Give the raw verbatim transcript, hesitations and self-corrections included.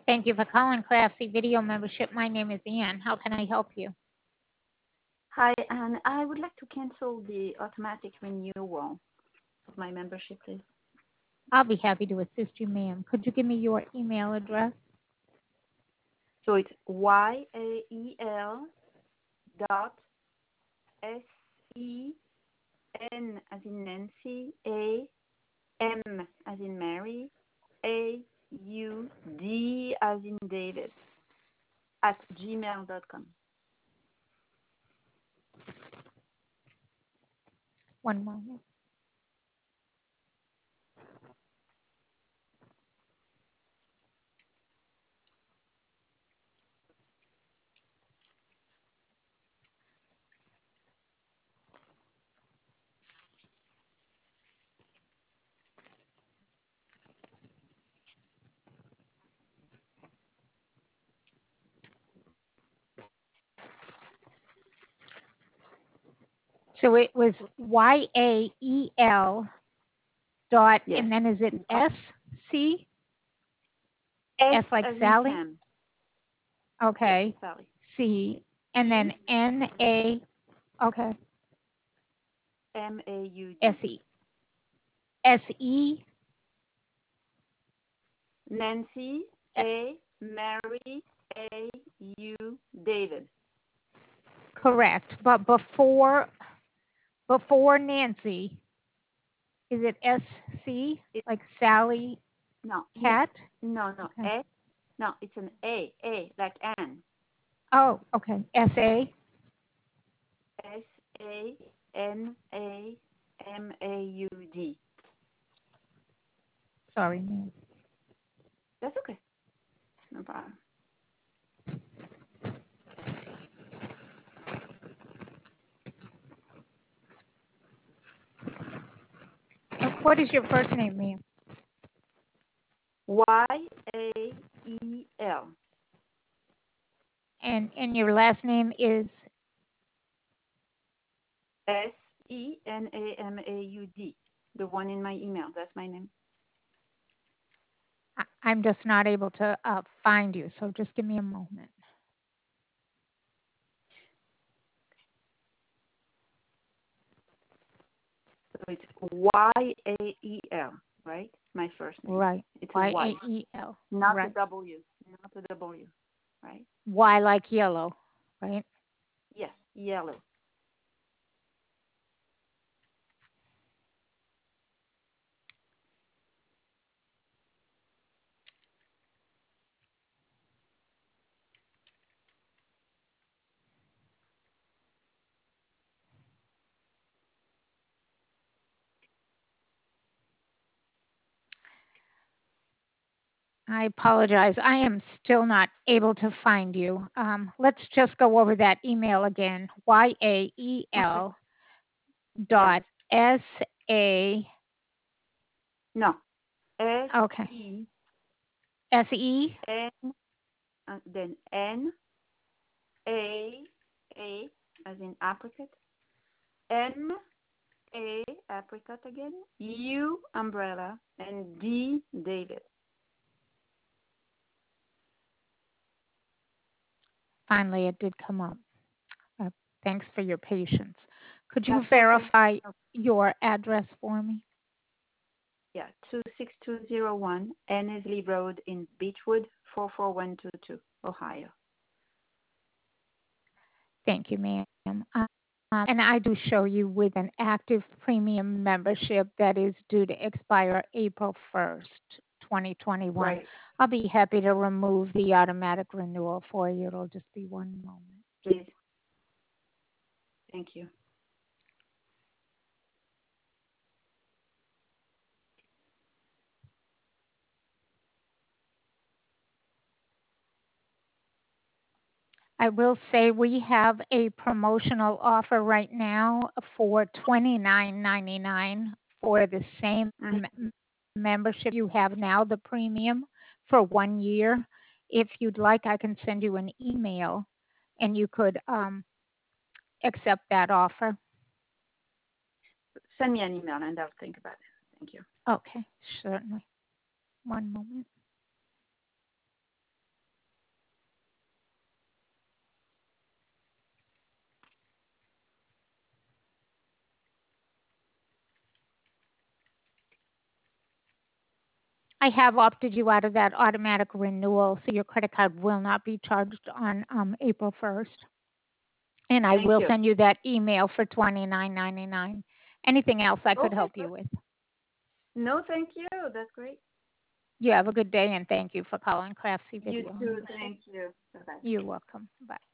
Thank you for calling Classy Video Membership. My name is Ann. How can I help you? Hi, and I would like to cancel the automatic renewal of my membership, please. I'll be happy to assist you, ma'am. Could you give me your email address? So it's Y A E L dot S E N as in Nancy, A M as in Mary, A U D as in David at gmail dot com. One moment. So it was Y A E L dot, Yes. and then is it Dot S C? S S like as in Sally? Sam. Yes, Okay. Sally. C, and E then N A, okay, M A U S D. E. S E, Nancy, A, Mary, A, U, David. correct. But before before Nancy, is it S C It, like Sally no, E, Cat? no, no, Okay. S, no, it's an A, A, like Anne. Oh, okay. S A. S, A, N, A, M, A, U, D. Sorry, ma'am. That's okay. No problem. What is your first name, ma'am? Y, A, E, L. And and your last name is, S, E, N, A, M, A, U, D. The one in my email. That's my name. I- I'm just not able to uh, find you, so just give me a moment. So it's Y, A, E, L, right? My first name. Right. It's a Y Y, A E L. not a Right. W, not a W, right? Y like yellow, right? Yes, yellow. I apologize. I am still not able to find you. Um, let's just go over that email again. Y A E Okay. L Yes. dot S A. No. S Okay. E S E. N uh, then N A A as in apricot. M A apricot again. U umbrella and D David. Finally, it did come up. Uh, thanks for your patience. Could you That's okay. verify Oh, your address for me? yeah, two six two zero one Annesley Road in Beechwood, four four one two two, Ohio. Thank you, ma'am. Um, and I do show you with an active premium membership that is due to expire April first, twenty twenty-one. Right. I'll be happy to remove the automatic renewal for you. It'll just be one moment. Please. Thank you. I will say we have a promotional offer right now for twenty-nine ninety-nine for the same Mm. m- membership you have now, the premium, for one year. If you'd like, I can send you an email and you could um, accept that offer. Send me an email and I'll think about it. Thank you. Okay, certainly. One moment. I have opted you out of that automatic renewal, so your credit card will not be charged on um, April first. And I Thank will you. send you that email for twenty-nine ninety-nine. Anything else I could Okay, help you good. with? No, thank you. That's great. You have a good day, and thank you for calling Craftsy You Video too. Membership. Thank you. Bye bye. You're welcome. Bye.